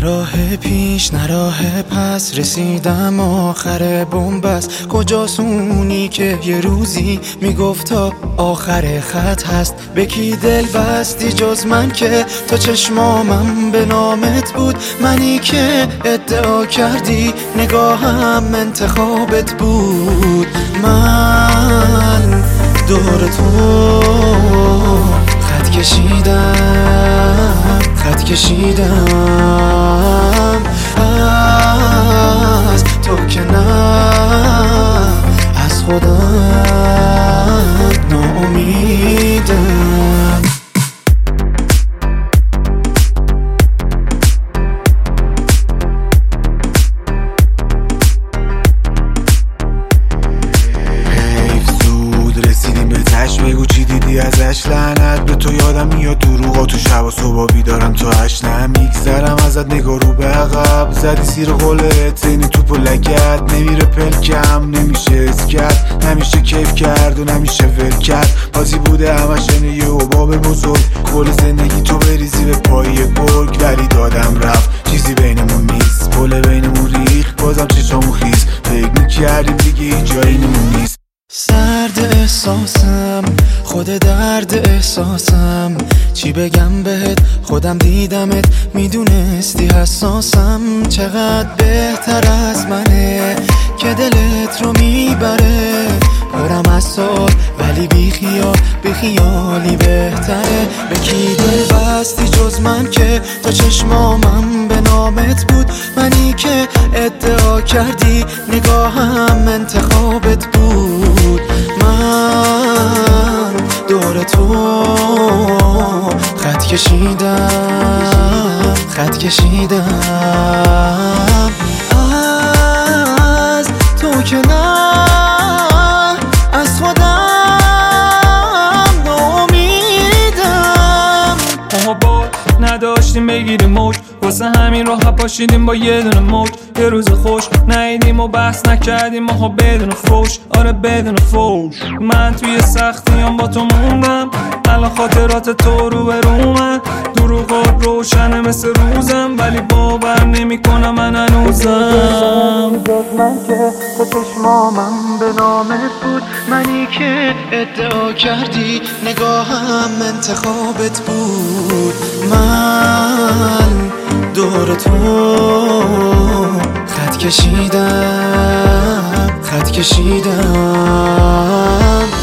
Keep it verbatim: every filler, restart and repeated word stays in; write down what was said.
راه پیش نه راه پس، رسیدم آخر بنبست. کجاست اونی که یه روزی میگفت تا آخر خط هست؟ به کی دل بستی جز من که تا چشمامم به نامت بود؟ منی که ادعا کردی نگاهم انتخابت بود. من دور تو خط کشیدم، خط کشیدم از تو که نه از خودم ناامیدم. بگو چی دیدی ازش؟ لعنت به تو، یادم میاد دروغا تو شب و صبح بیدارم تو هشت. نمیگذرم ازت نگاه رو به عقب، زدی سیر قولت اینی توپ و لگت. نمیره پلکم نمیشه اسکت، نمیشه کیف کرد و نمیشه ول کرد. بازی بوده همش اینه یه عباب بزرگ، کل زندگی تو بریزی به پای گرگ. ولی دادم رفت چیزی بینمون نیست، پل بینمون ریخت بازم چشامون خیز. فکر میکردیم دیگه جایی نمون نیست. سرد احساسم، خود درد احساسم، چی بگم بهت؟ خودم دیدمت میدونستی حساسم. چقدر بهتر از منه که دلت رو میبره، پرم از سال ولی بی خیال، بی خیالی بهتره. به کی دل بستی جز من که تا چشمامم به نامت بود؟ منی که ادعا کردی نگاهم انتخابت بود. من دور تو خط کشیدم، خط کشیدم از تو که نه از خودم ناامیدم. ما با نداشتیم بگیریم موج، واسه همین راه پاشیدیم با یه دونه موج. یه روز خوش نیدیم و بحث نکردیم ما بدون فوش، آره بدون فوش. من توی سختیام با تو موندم، الان خاطرات تو رو به رومن. دروغات روشنه مثل روزم، ولی باور نمی کنم من هنوزم. من که تا چشمامم به نامت بود، منی که ادعا کردی نگاهم انتخابت بود. من دور تو خط کشیدم، خط کشیدم